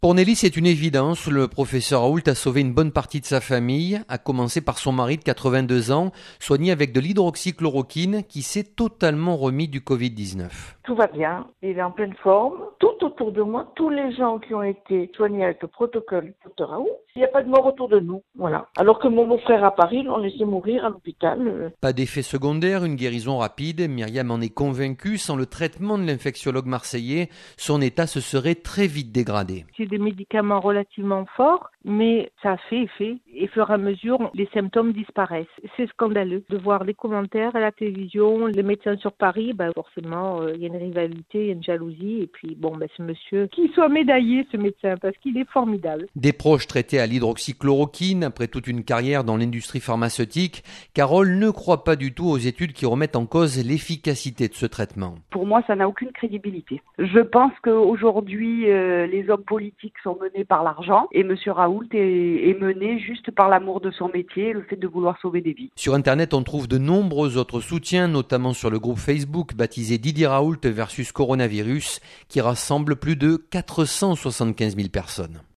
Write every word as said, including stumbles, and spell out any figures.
Pour Nelly, c'est une évidence. Le professeur Raoult a sauvé une bonne partie de sa famille, à commencer par son mari de quatre-vingt-deux ans, soigné avec de l'hydroxychloroquine, qui s'est totalement remis du covid dix-neuf. Tout va bien, il est en pleine forme. Tout autour de moi, tous les gens qui ont été soignés avec le protocole du docteur Raoult, il n'y a pas de mort autour de nous. Voilà. Alors que mon beau-frère à Paris, l'ont laissé mourir à l'hôpital. Pas d'effet secondaire, une guérison rapide. Myriam en est convaincue. Sans le traitement de l'infectiologue marseillais, son état se serait très vite dégradé. C'est des médicaments relativement forts, mais ça fait effet. Et au fur et à mesure, les symptômes disparaissent. C'est scandaleux de voir les commentaires à la télévision, les médecins sur Paris. Ben forcément, il euh, y a une rivalité, il y a une jalousie. Et puis, bon, ben, ce monsieur, qu'il soit médaillé, ce médecin, parce qu'il est formidable. Des proches traités à l'hydroxychloroquine après toute une carrière dans l'industrie pharmaceutique, Carole ne croit pas du tout aux études qui remettent en cause l'efficacité de ce traitement. Pour moi, ça n'a aucune crédibilité. Je pense qu'aujourd'hui, euh, les hommes politiques sont menés par l'argent et M. Raoult est, est mené juste par l'amour de son métier et le fait de vouloir sauver des vies. Sur Internet, on trouve de nombreux autres soutiens, notamment sur le groupe Facebook baptisé Didier Raoult versus Coronavirus, qui rassemble plus de quatre cent soixante-quinze mille personnes.